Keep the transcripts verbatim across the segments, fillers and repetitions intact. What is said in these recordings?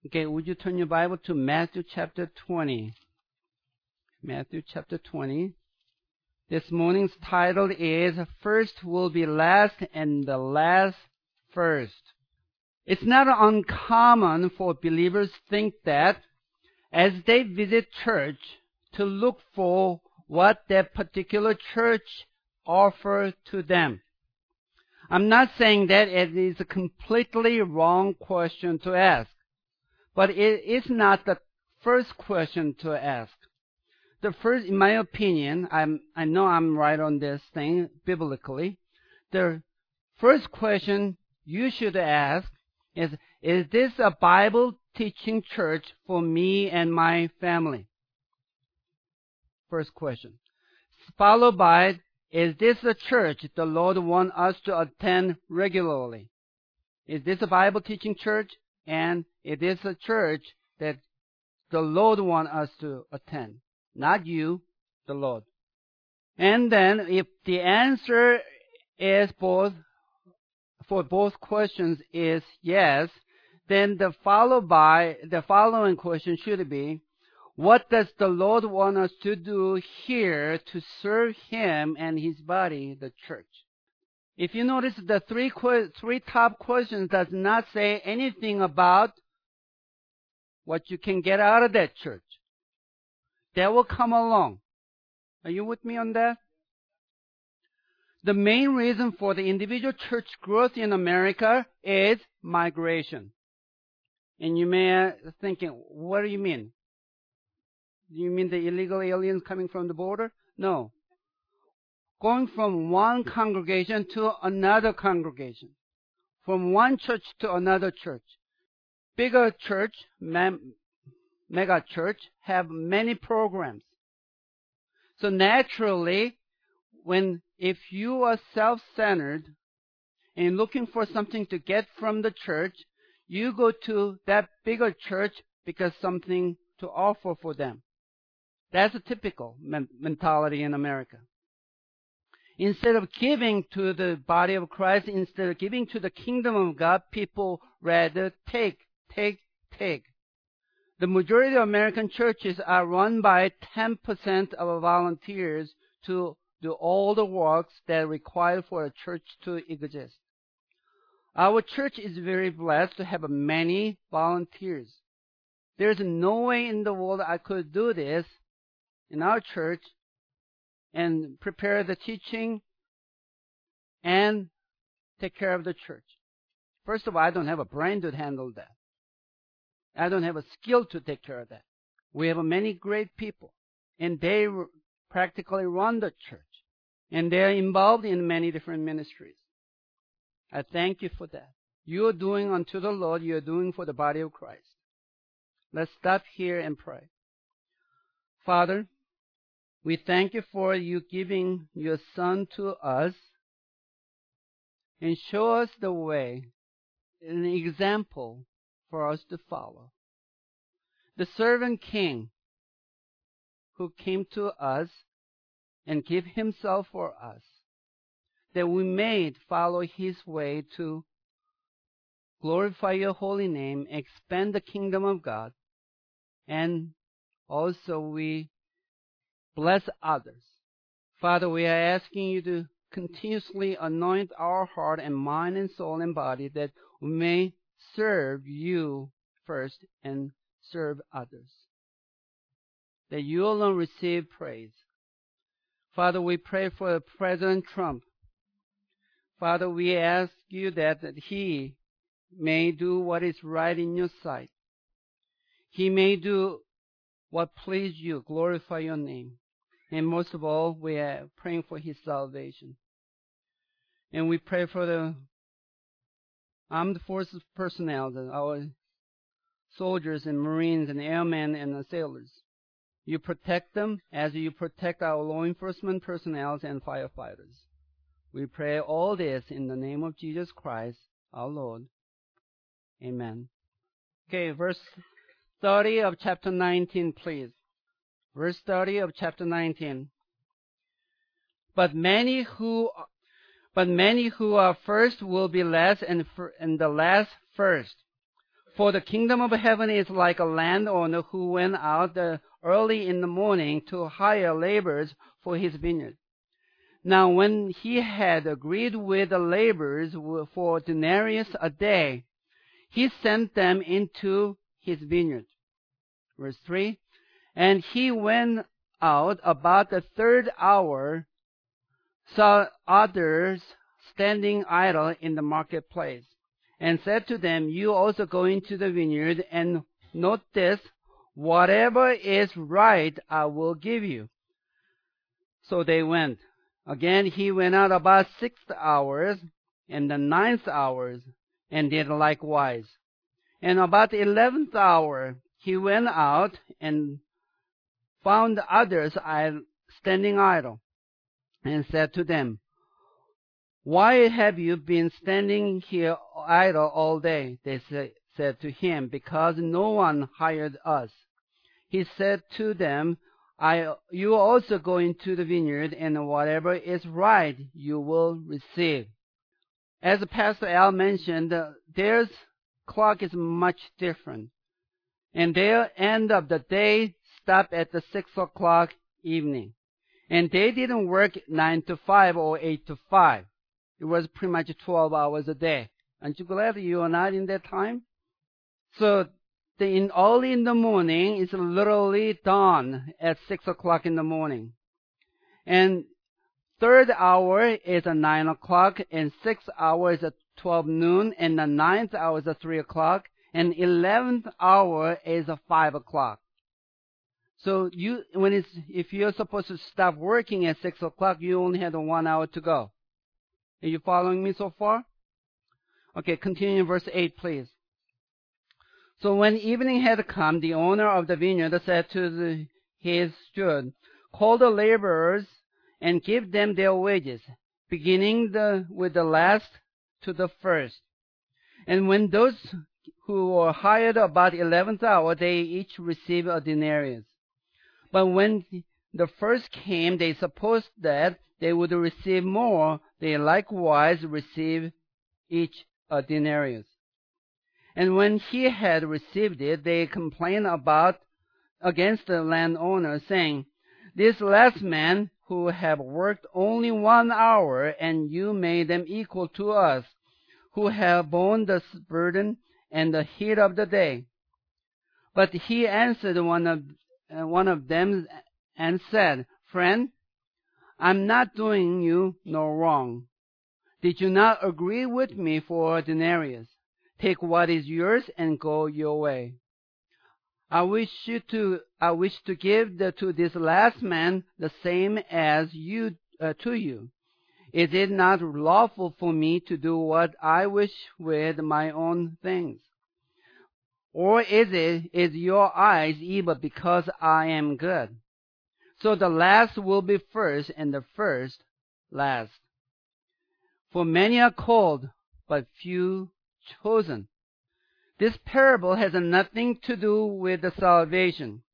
Okay, would you turn your Bible to Matthew chapter twenty? Matthew chapter twenty. This morning's title is First Will Be Last and the Last First. It's not uncommon for believers to think that as they visit church to look for what that particular church offers to them. I'm not saying that it is a completely wrong question to ask, but it is not the first question to ask. The first, in my opinion, I'm, I know I'm right on this thing biblically. The first question you should ask is, is this a Bible teaching church for me and my family? First question. Followed by, is this a church the Lord wants us to attend regularly? Is this a Bible teaching church? And is this a church that the Lord wants us to attend? Not you, the Lord. And then if the answer is both, for both questions is yes, then the followed by, the following question should be, what does the Lord want us to do here to serve Him and His body, the church? If you notice, the three three top questions does not say anything about what you can get out of that church. That will come along. Are you with me on that? The main reason for the individual church growth in America is migration. And you may be thinking, what do you mean? Do you mean the illegal aliens coming from the border? No. Going from one congregation to another congregation. From one church to another church. Bigger church, mega church, have many programs. So naturally, when if you are self-centered and looking for something to get from the church, you go to that bigger church because something to offer for them. That's a typical men- mentality in America. Instead of giving to the body of Christ, instead of giving to the kingdom of God, people rather take, take, take. The majority of American churches are run by ten percent of volunteers to do all the works that are required for a church to exist. Our church is very blessed to have many volunteers. There's no way in the world I could do this in our church and prepare the teaching and take care of the church. First of all, I don't have a brain to handle that. I don't have a skill to take care of that. We have many great people, and they practically run the church, and they are involved in many different ministries. I thank you for that. You are doing unto the Lord, you are doing for the body of Christ. Let's stop here and pray. Father, we thank you for you giving your Son to us and show us the way, an example for us to follow. The servant king who came to us and gave himself for us, that we may follow his way to glorify your holy name, expand the kingdom of God, and also we bless others. Father, we are asking you to continuously anoint our heart and mind and soul and body that we may serve you first and serve others. That you alone receive praise. Father, we pray for President Trump. Father, we ask you that, that he may do what is right in your sight. He may do what pleases you, glorify your name. And most of all, we are praying for his salvation. And we pray for the armed forces personnel, our soldiers and Marines and airmen and the sailors. You protect them as you protect our law enforcement personnel and firefighters. We pray all this in the name of Jesus Christ, our Lord. Amen. Okay, verse thirty of chapter nineteen, please. Verse thirty of chapter nineteen. But many who, but many who are first will be last, and, for, and the last first. For the kingdom of heaven is like a landowner who went out uh, early in the morning to hire laborers for his vineyard. Now when he had agreed with the laborers for denarius a day, he sent them into his vineyard. Verse three, and he went out about the third hour, saw others standing idle in the marketplace, and said to them, you also go into the vineyard, and note this, whatever is right I will give you. So they went. Again he went out about sixth hours, and the ninth hours, and did likewise. And about the eleventh hour he went out, and found others standing idle, and said to them, why have you been standing here idle all day? They say, said to him, because no one hired us. He said to them, I, you also go into the vineyard, and whatever is right you will receive. As Pastor Al mentioned, uh, their clock is much different, and their end of the day stopped at the six o'clock evening, and they didn't work nine to five or eight to five. It was pretty much twelve hours a day. Aren't you glad you are not in that time? So the, in early in the morning, it's literally dawn at six o'clock in the morning. And third hour is at nine o'clock, and sixth hour is at twelve noon, and the ninth hour is at three o'clock, and eleventh hour is at five o'clock. So you, when it's, if you're supposed to stop working at six o'clock, you only have one hour to go. Are you following me so far? Okay, continue in verse eight, please. So when evening had come, the owner of the vineyard said to the, his steward, call the laborers and give them their wages, beginning the, with the last to the first. And when those who were hired about the eleventh hour, they each received a denarius. But when the first came, they supposed that they would receive more. They likewise received each a denarius. And when he had received it, they complained about against the landowner, saying, this last man who have worked only one hour, and you made them equal to us, who have borne the burden and the heat of the day. But he answered one of uh, one of them and said, friend, I'm not doing you no wrong. Did you not agree with me for a denarius? Take what is yours and go your way. I wish you to I wish to give the, to this last man the same as you uh, to you. Is it not lawful for me to do what I wish with my own things? Or is it is your eyes evil because I am good? So the last will be first, and the first last. For many are called, but few chosen. This parable has nothing to do with the salvation.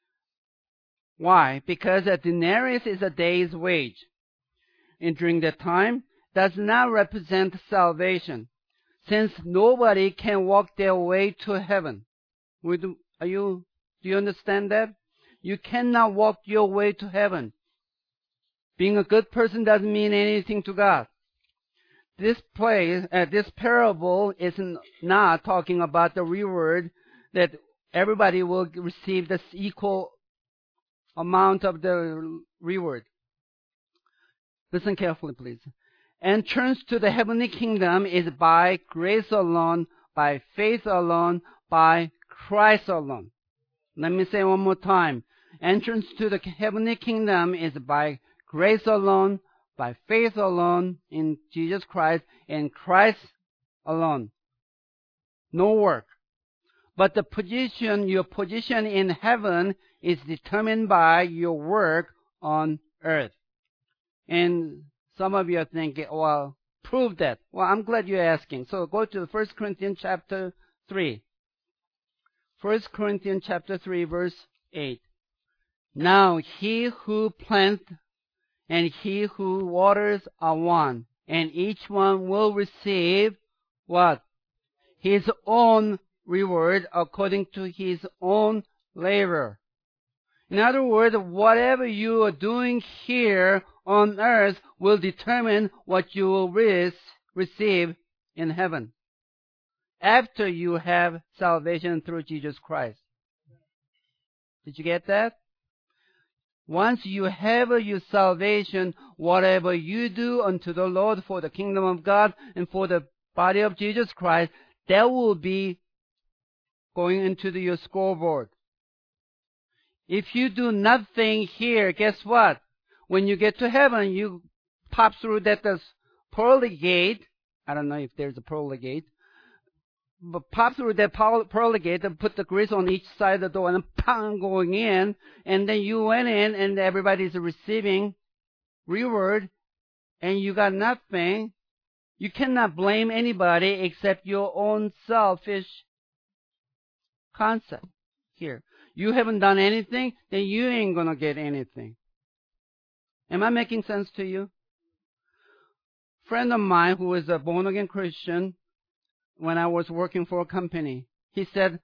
Why? Because a denarius is a day's wage, and during that time does not represent salvation, since nobody can walk their way to heaven. Would, are you, do you understand that? You cannot walk your way to heaven. Being a good person doesn't mean anything to God. This play, uh, this parable is not talking about the reward that everybody will receive this equal amount of the reward. Listen carefully, please. Entrance to the heavenly kingdom is by grace alone, by faith alone, by Christ alone. Let me say one more time. Entrance to the heavenly kingdom is by grace alone, by faith alone, in Jesus Christ, and Christ alone. No work. But the position, your position in heaven is determined by your work on earth. And some of you are thinking, well, prove that. Well, I'm glad you're asking. So go to First Corinthians chapter three. First Corinthians chapter three, verse eight. Now he who plants and he who waters are one, and each one will receive what? His own reward according to his own labor. In other words, whatever you are doing here on earth will determine what you will receive in heaven after you have salvation through Jesus Christ. Did you get that? Once you have your salvation, whatever you do unto the Lord for the kingdom of God and for the body of Jesus Christ, that will be going into the, your scoreboard. If you do nothing here, guess what? When you get to heaven, you pop through that this pearly gate. I don't know if there's a pearly gate. But pop through that pearly gate and put the grease on each side of the door and pang, going in. And then you went in and everybody's receiving reward and you got nothing. You cannot blame anybody except your own selfish concept here. You haven't done anything, then you ain't gonna get anything. Am I making sense to you? A friend of mine who is a born-again Christian, when I was working for a company, he said,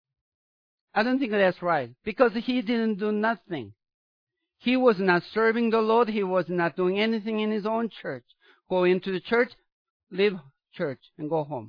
I don't think that's right, because he didn't do nothing. He was not serving the Lord. He was not doing anything in his own church. Go into the church, leave church, and go home.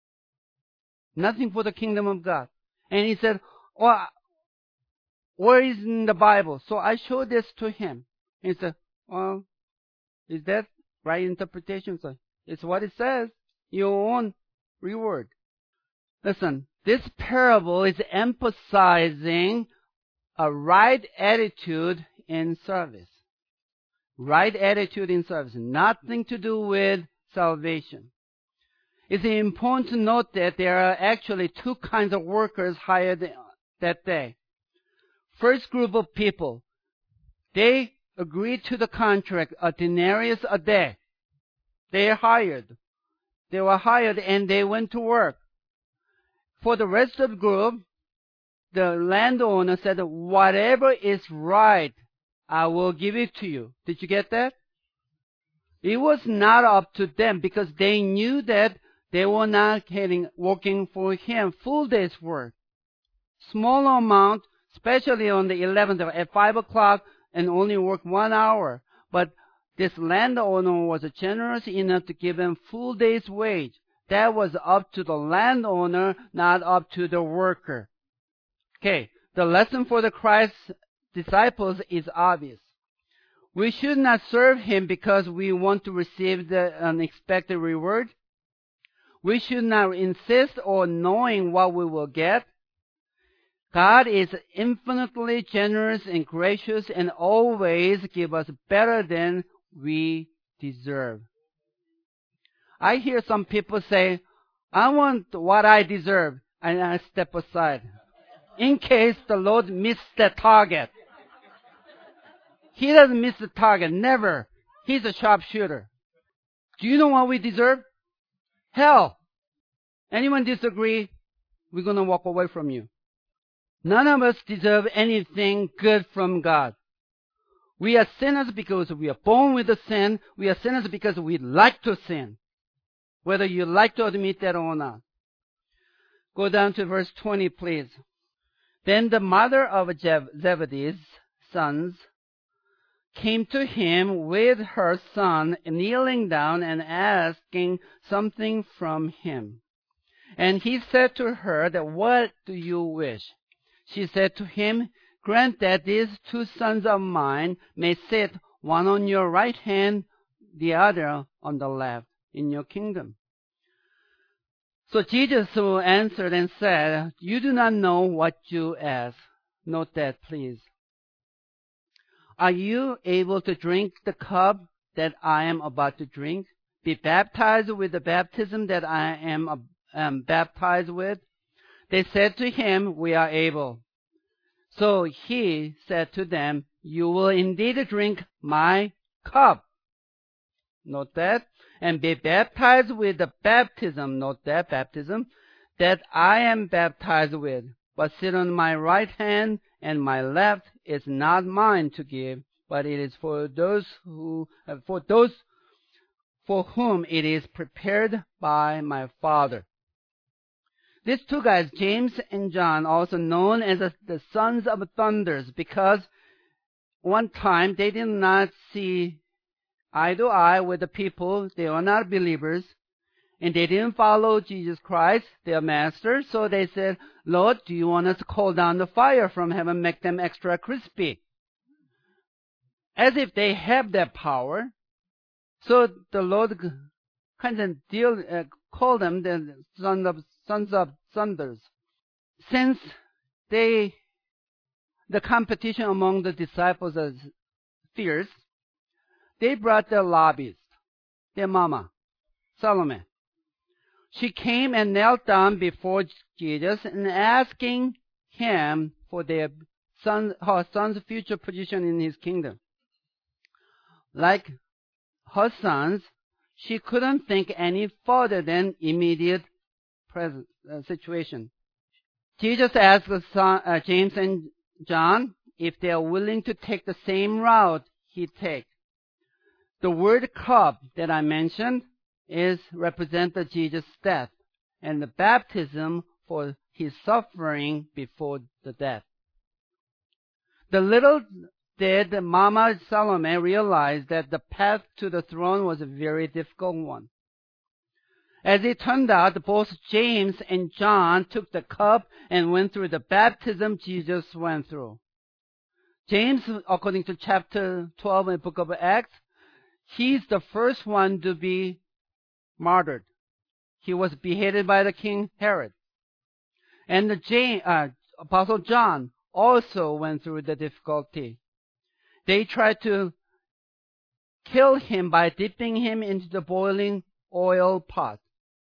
Nothing for the kingdom of God. And he said, well, where is in the Bible? So I showed this to him. He said, well, is that right interpretation? So it's what it says. Your own reward. Listen, this parable is emphasizing a right attitude in service. Right attitude in service. Nothing to do with salvation. It's important to note that there are actually two kinds of workers hired that day. First group of people, they agreed to the contract, a denarius a day. They are hired. They were hired and they went to work. For the rest of the group, the landowner said, whatever is right, I will give it to you. Did you get that? It was not up to them because they knew that they were not getting, working for him full day's work. Small amount, especially on the eleventh at five o'clock and only work one hour. But this landowner was generous enough to give them full day's wage. That was up to the landowner, not up to the worker. Okay, the lesson for the Christ disciples is obvious. We should not serve him because we want to receive the unexpected reward. We should not insist on knowing what we will get. God is infinitely generous and gracious and always give us better than we deserve. I hear some people say, I want what I deserve, and I step aside in case the Lord missed the target. He doesn't miss the target, never. He's a sharpshooter. Do you know what we deserve? Hell. Anyone disagree? We're going to walk away from you. None of us deserve anything good from God. We are sinners because we are born with a sin. We are sinners because we like to sin. Whether you like to admit that or not. Go down to verse twenty, please. Then the mother of Zebedee's sons came to him with her son, kneeling down and asking something from him. And he said to her, that, what do you wish? She said to him, grant that these two sons of mine may sit, one on your right hand, the other on the left, in your kingdom. So Jesus answered and said, you do not know what you ask. Note that, please. Are you able to drink the cup that I am about to drink? Be baptized with the baptism that I am um, baptized with? They said to him, we are able. So he said to them, you will indeed drink my cup. Note that. And be baptized with the baptism, note that, baptism, that I am baptized with. But sit on my right hand and my left is not mine to give, but it is for those who, for those for whom it is prepared by my Father. These two guys, James and John, also known as the sons of thunders, because one time they did not see eye to eye with the people. They were not believers, and they didn't follow Jesus Christ, their master. So they said, Lord, do you want us to call down the fire from heaven, make them extra crispy? As if they have that power. So the Lord kind of deal, uh, call them the sons of, sons of thunders. Since they, the competition among the disciples is fierce, they brought their lobbyist, their mama, Salome. She came and knelt down before Jesus and asking him for their son, her son's future position in his kingdom. Like her sons, she couldn't think any further than immediate present uh, situation. Jesus asked the son, uh, James and John if they are willing to take the same route he took. The word cup that I mentioned is represented Jesus' death and the baptism for his suffering before the death. The little did Mama Salome realize that the path to the throne was a very difficult one. As it turned out, both James and John took the cup and went through the baptism Jesus went through. James, according to chapter twelve in the book of Acts, he's the first one to be martyred. He was beheaded by the king Herod. And the James, uh, Apostle John also went through the difficulty. They tried to kill him by dipping him into the boiling oil pot,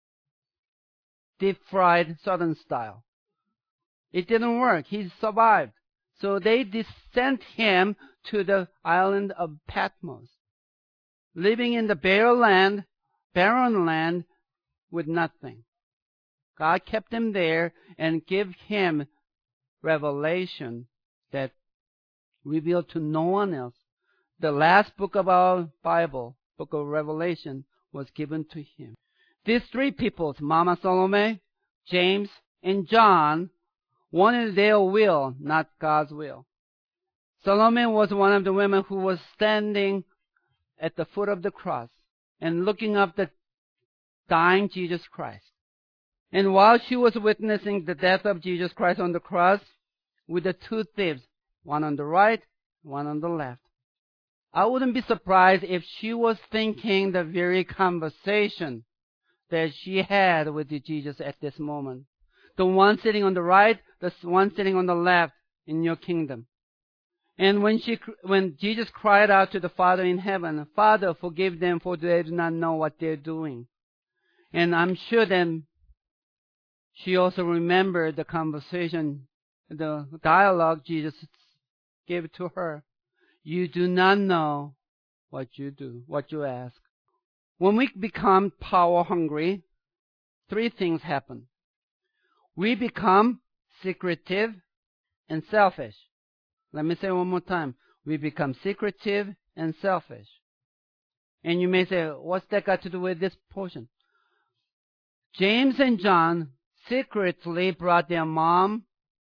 deep fried southern style. It didn't work. He survived. So they sent him to the island of Patmos, living in the bare land, barren land with nothing. God kept him there and gave him revelation that revealed to no one else. The last book of our Bible, book of Revelation, was given to him. These three people, Mama Salome, James, and John, wanted their will, not God's will. Salome was one of the women who was standing at the foot of the cross and looking up the dying Jesus Christ. And while she was witnessing the death of Jesus Christ on the cross with the two thieves, one on the right, one on the left, I wouldn't be surprised if she was thinking the very conversation that she had with Jesus at this moment. The one sitting on the right, the one sitting on the left in your kingdom. And when she, when Jesus cried out to the Father in heaven, Father, forgive them, for they do not know what they're doing. And I'm sure then she also remembered the conversation, the dialogue Jesus gave to her. You do not know what you do, what you ask. When we become power hungry, three things happen. We become secretive and selfish. Let me say one more time. We become secretive and selfish. And you may say, what's that got to do with this portion? James and John secretly brought their mom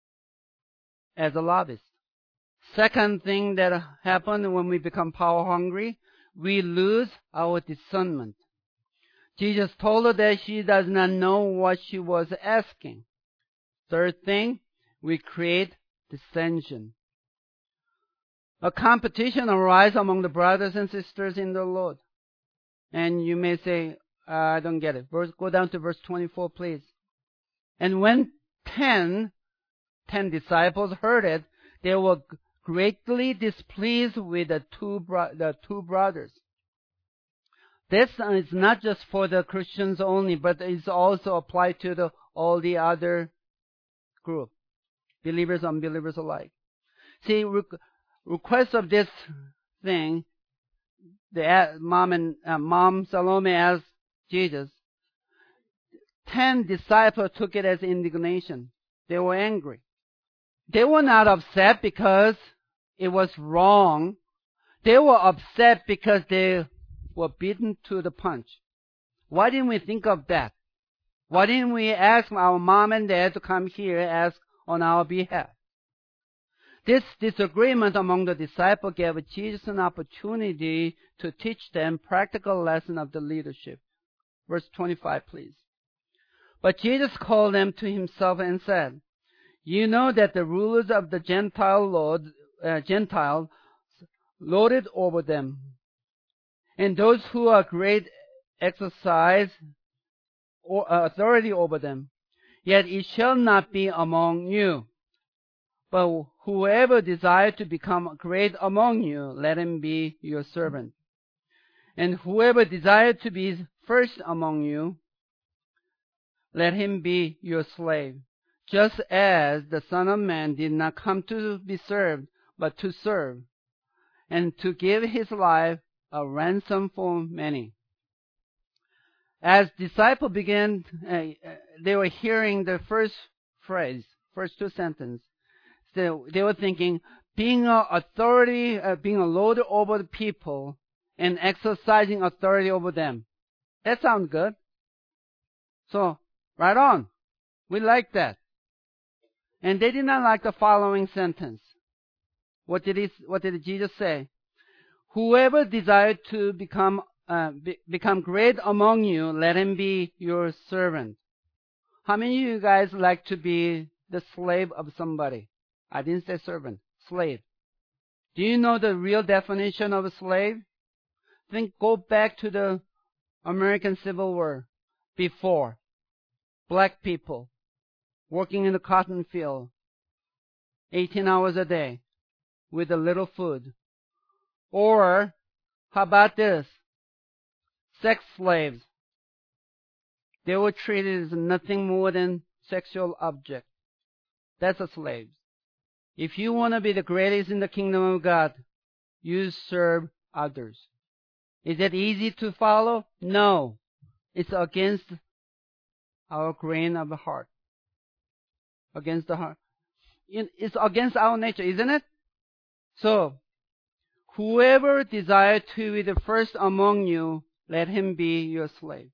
as a lobbyist. Second thing that happened when we become power hungry, we lose our discernment. Jesus told her that she does not know what she was asking. Third thing, we create dissension. A competition arises among the brothers and sisters in the Lord. And you may say, uh, I don't get it. Verse, go down to verse twenty-four, please. And when ten, ten disciples heard it, they were greatly displeased with the two, bro- the two brothers. This is not just for the Christians only, but it's also applied to the, all the other group, believers, unbelievers alike. See, re- request of this thing, the mom and uh, mom Salome asked Jesus. Ten disciples took it as indignation. They were angry. They were not upset because it was wrong. They were upset because they were beaten to the punch. Why didn't we think of that? Why didn't we ask our mom and dad to come here and ask on our behalf? This disagreement among the disciples gave Jesus an opportunity to teach them practical lesson of the leadership. Verse twenty-five, please. But Jesus called them to himself and said, "You know that the rulers of the Gentile Lord, uh, Gentiles lord it over them, and those who are great exercise or, uh, authority over them. Yet it shall not be among you. But whoever desires to become great among you, let him be your servant. And whoever desires to be first among you, let him be your slave. Just as the Son of Man did not come to be served, but to serve, and to give his life a ransom for many." As disciples began, uh, they were hearing the first phrase, first two sentences. So they were thinking, being an authority, uh, being a lord over the people, and exercising authority over them. That sounds good. So, right on. We like that. And they did not like the following sentence. What did he, what did Jesus say? Whoever desires to become uh, be, become great among you, let him be your servant. How many of you guys like to be the slave of somebody? I didn't say servant, slave. Do you know the real definition of a slave? Think, go back to the American Civil War. Before, black people working in the cotton field, eighteen hours a day, with a little food. Or, how about this? Sex slaves. They were treated as nothing more than sexual objects. That's a slave. If you want to be the greatest in the kingdom of God, you serve others. Is it easy to follow? No. It's against our grain of the heart. Against the heart. It's against our nature, isn't it? So, whoever desires to be the first among you, let him be your slave.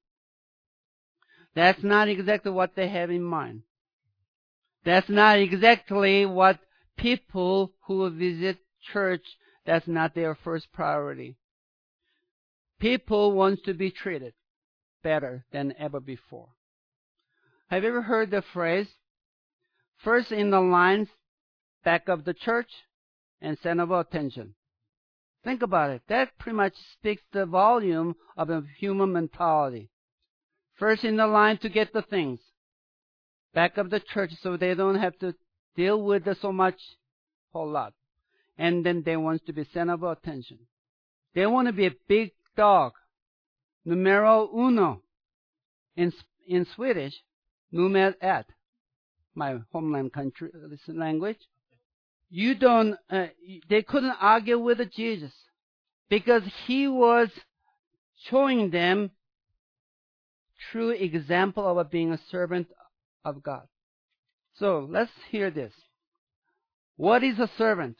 That's not exactly what they have in mind. That's not exactly what people who visit church, that's not their first priority. People want to be treated better than ever before. Have you ever heard the phrase, first in the lines, back of the church, and center of attention? Think about it. That pretty much speaks the volume of a human mentality. First in the line to get the things. Back of the church so they don't have to deal with it so much, whole lot. And then they want to be center of attention. They want to be a big dog. Numero uno. In, in Swedish, nummer ett. My homeland country language. You don't, uh, they couldn't argue with Jesus because he was showing them true example of being a servant of God. So let's hear this. What is a servant?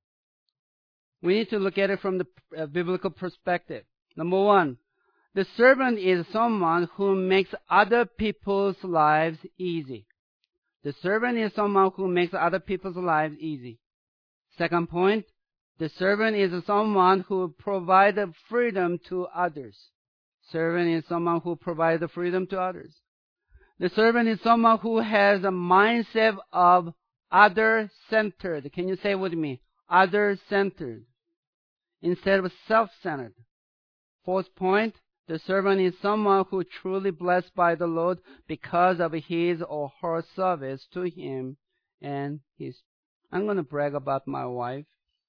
We need to look at it from the uh, biblical perspective. Number one, the servant is someone who makes other people's lives easy. The servant is someone who makes other people's lives easy. Second point, the servant is someone who provides freedom to others. Servant is someone who provides the freedom to others. The servant is someone who has a mindset of other-centered. Can you say it with me? Other-centered instead of self-centered. Fourth point, the servant is someone who is truly blessed by the Lord because of his or her service to him and his. I'm going to brag about my wife.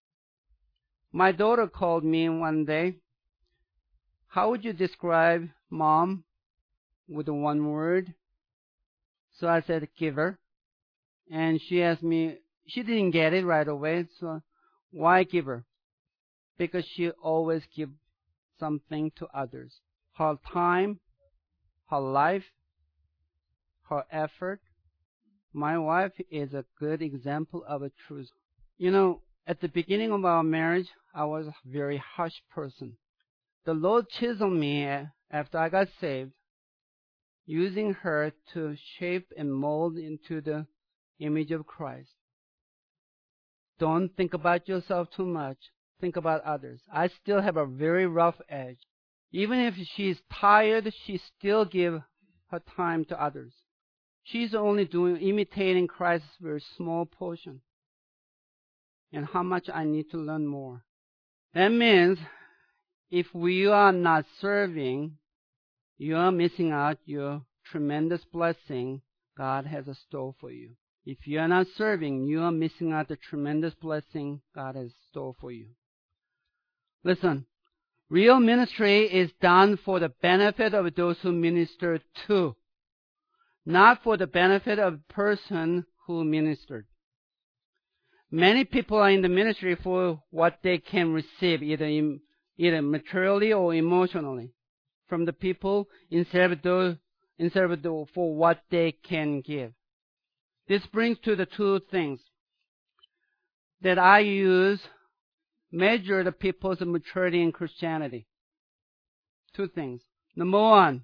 My daughter called me one day. How would you describe mom with one word? So I said, giver. And she asked me, she didn't get it right away. So why giver? Because she always gives something to others. Her time, her life, her effort. My wife is a good example of a truth. You know, at the beginning of our marriage, I was a very harsh person. The Lord chiseled me after I got saved. using her to shape and mold into the image of Christ. Don't think about yourself too much. Think about others. I still have a very rough edge. Even if she's tired, she still gives her time to others. She's only doing imitating Christ's very small portion. And how much I need to learn more. That means if we are not serving, you are missing out your tremendous blessing God has in store for you. If you are not serving, you are missing out the tremendous blessing God has in store for you. Listen, real ministry is done for the benefit of those who minister to, not for the benefit of the person who ministered. Many people are in the ministry for what they can receive, either in, either materially or emotionally, from the people instead of, those, instead of the, for what they can give. This brings to the two things that I use measure the people's maturity in Christianity. Two things. Number one,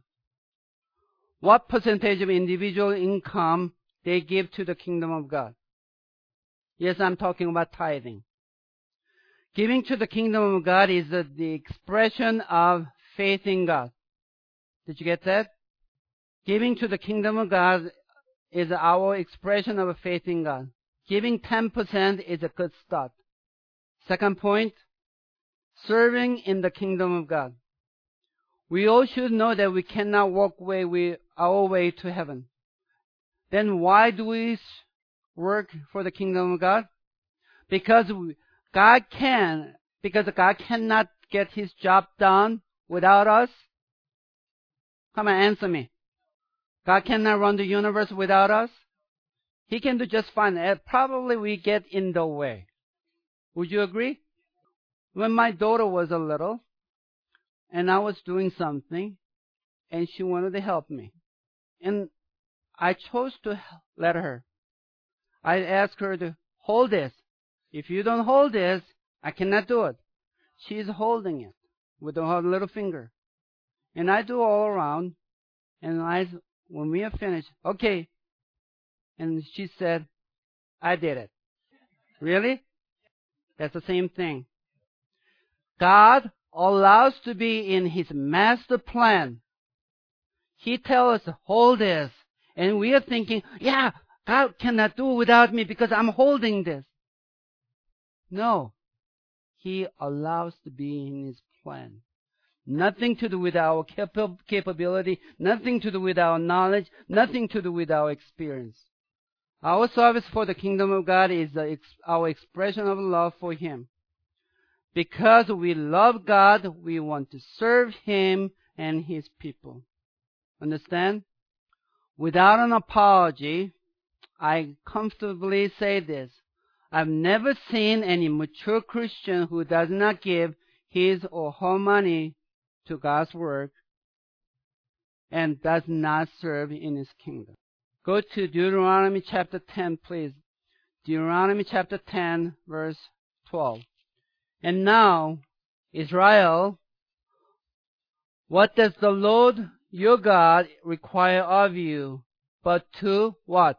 what percentage of individual income they give to the kingdom of God. Yes, I'm talking about tithing. Giving to the kingdom of God is the, the expression of faith in God. Did you get that? Giving to the kingdom of God is our expression of faith in God. Giving ten percent is a good start. Second point, serving in the kingdom of God. We all should know that we cannot walk way we, our way to heaven. Then why do we work for the kingdom of God? Because God can, because God cannot get His job done without us. Come on, answer me. God cannot run the universe without us. He can do just fine. Probably we get in the way. Would you agree? When my daughter was a little, and I was doing something, and she wanted to help me, and I chose to let her. I asked her to hold this. If you don't hold this, I cannot do it. She's holding it with her little finger. And I do all around. And I, when we are finished, okay. And she said, I did it. Really? That's the same thing. God allows to be in His master plan. He tells us, hold this. And we are thinking, yeah, God cannot do it without me because I'm holding this. No. He allows to be in His plan. Nothing to do with our capa- capability, nothing to do with our knowledge, nothing to do with our experience. Our service for the kingdom of God is the ex- our expression of love for Him. Because we love God, we want to serve Him and His people. Understand? Without an apology, I comfortably say this. I've never seen any mature Christian who does not give his or her money to God's work and does not serve in His kingdom. Go to Deuteronomy chapter ten, please. Deuteronomy chapter ten, verse twelve. And now, Israel, what does the Lord your God require of you, but to what?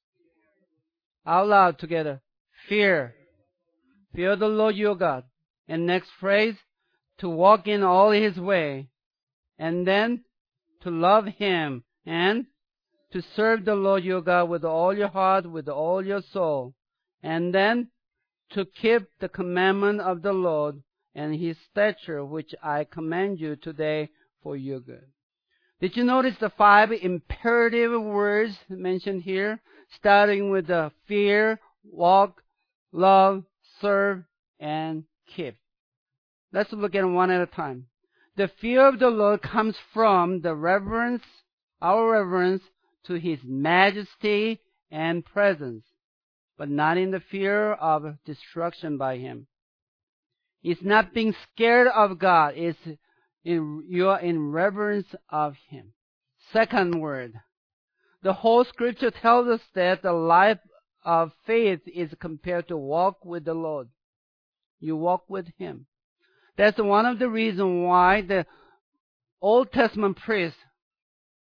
Out loud together. Fear. Fear the Lord your God. And next phrase, to walk in all His way. And then, to love Him. And to serve the Lord your God with all your heart, with all your soul. And then, to keep the commandment of the Lord and His statute, which I command you today for your good. Did you notice the five imperative words mentioned here? Starting with the fear, walk, love, serve, and keep. Let's look at them one at a time. The fear of the Lord comes from the reverence, our reverence to His majesty and presence, but not in the fear of destruction by Him. It's not being scared of God. It's in, you are in reverence of Him. Second word. The whole scripture tells us that the life of faith is compared to walk with the Lord. You walk with Him. That's one of the reasons why the Old Testament priests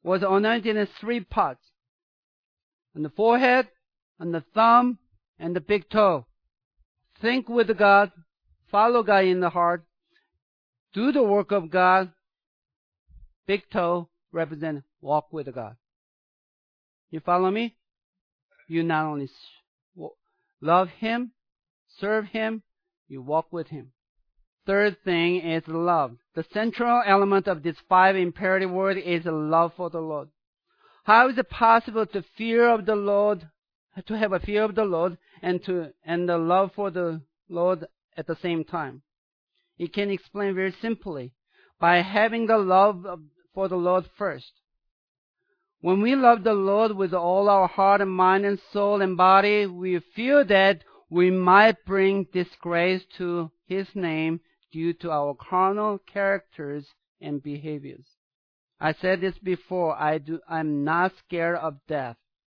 was anointed in three parts. On the forehead, on the thumb, and the big toe. Think with God, follow God in the heart, do the work of God. Big toe represent walk with God. You follow me? You not only love Him, serve Him, you walk with Him. Third thing is love. The central element of this five imperative word is love for the Lord. How is it possible to fear of the Lord, to have a fear of the Lord, and to and the love for the Lord at the same time? It can explain very simply by having the love of, for the Lord first. When we love the Lord with all our heart and mind and soul and body, we feel that we might bring disgrace to His name due to our carnal characters and behaviors. I said this before, I do, I'm not scared of death.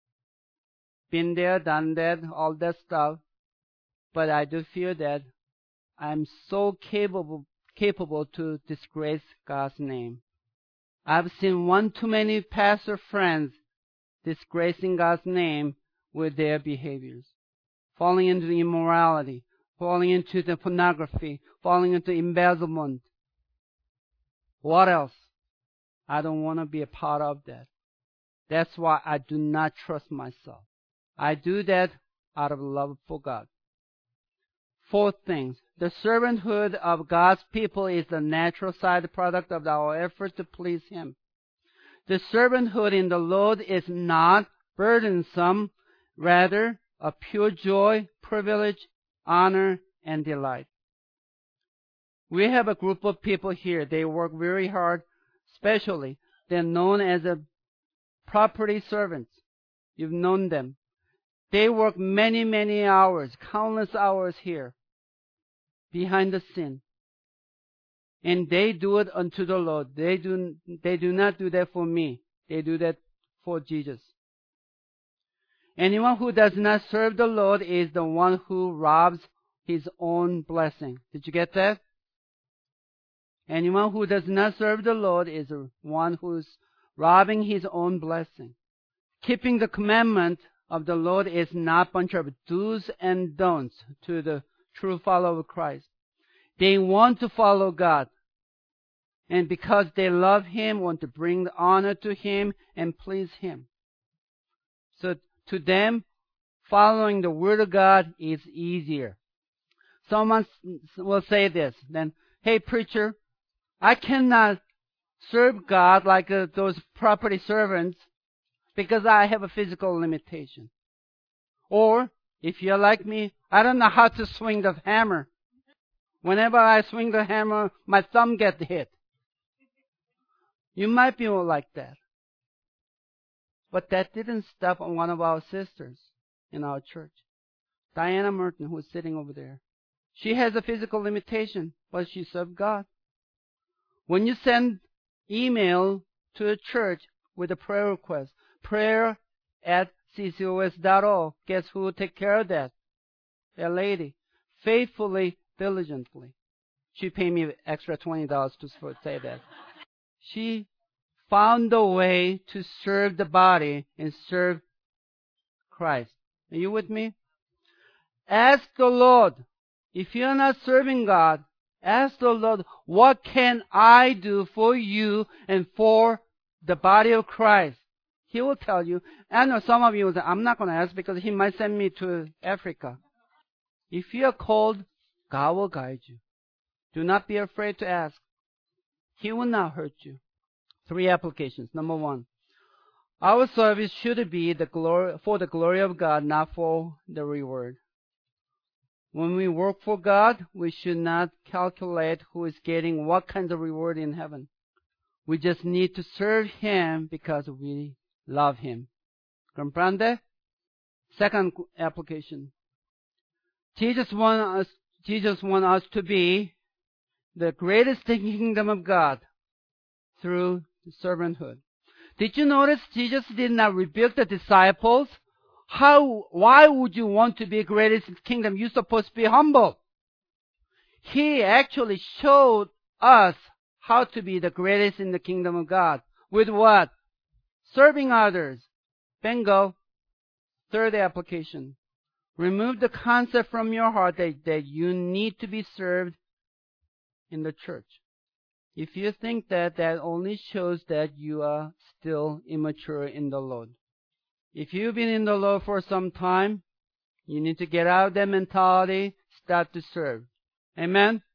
Been there, done that, all that stuff. But I do feel that I'm so capable, capable to disgrace God's name. I've seen one too many pastor friends disgracing God's name with their behaviors, falling into immorality, falling into the pornography, falling into embezzlement. What else? I don't want to be a part of that. That's why I do not trust myself. I do that out of love for God. Fourth thing, the servanthood of God's people is the natural side product of our efforts to please Him. The servanthood in the Lord is not burdensome, rather a pure joy, privilege, honor, and delight. We have a group of people here. They work very hard, especially they're known as a property servants. You've known them. They work many, many hours, countless hours here, behind the scene. And they do it unto the Lord. They do, they do not do that for me. They do that for Jesus. Anyone who does not serve the Lord is the one who robs his own blessing. Did you get that? Anyone who does not serve the Lord is the one who's robbing his own blessing. Keeping the commandment of the Lord is not a bunch of do's and don'ts to the true follower of Christ. They want to follow God. And because they love Him, want to bring honor to Him and please Him. So to them, following the Word of God is easier. Someone will say this, then, hey preacher, I cannot serve God like uh, those property servants because I have a physical limitation. Or, if you're like me, I don't know how to swing the hammer. Whenever I swing the hammer, my thumb gets hit. You might be more like that. But that didn't stop one of our sisters in our church, Diana Merton, who is sitting over there. She has a physical limitation, but she served God. When you send email to a church with a prayer request, prayer at c c o s dot org, guess who will take care of that? A lady. Faithfully, diligently. She paid me extra twenty dollars to say that. She found a way to serve the body and serve Christ. Are you with me? Ask the Lord. If you're not serving God, ask the Lord, what can I do for you and for the body of Christ? He will tell you. I know some of you will say, I'm not going to ask because He might send me to Africa. If you are called, God will guide you. Do not be afraid to ask. He will not hurt you. Three applications. Number one, our service should be the glory, for the glory of God, not for the reward. When we work for God, we should not calculate who is getting what kind of reward in heaven. We just need to serve Him because we love Him. Comprende? Second application. Jesus wants us, Jesus wants us to be the greatest in the kingdom of God through servanthood. Did you notice Jesus did not rebuke the disciples? How, why would you want to be greatest in the kingdom? You're supposed to be humble. He actually showed us how to be the greatest in the kingdom of God. With what? Serving others. Bingo. Third application. Remove the concept from your heart that, that you need to be served in the church. If you think that, that only shows that you are still immature in the Lord. If you've been in the Lord for some time, you need to get out of that mentality, start to serve. Amen?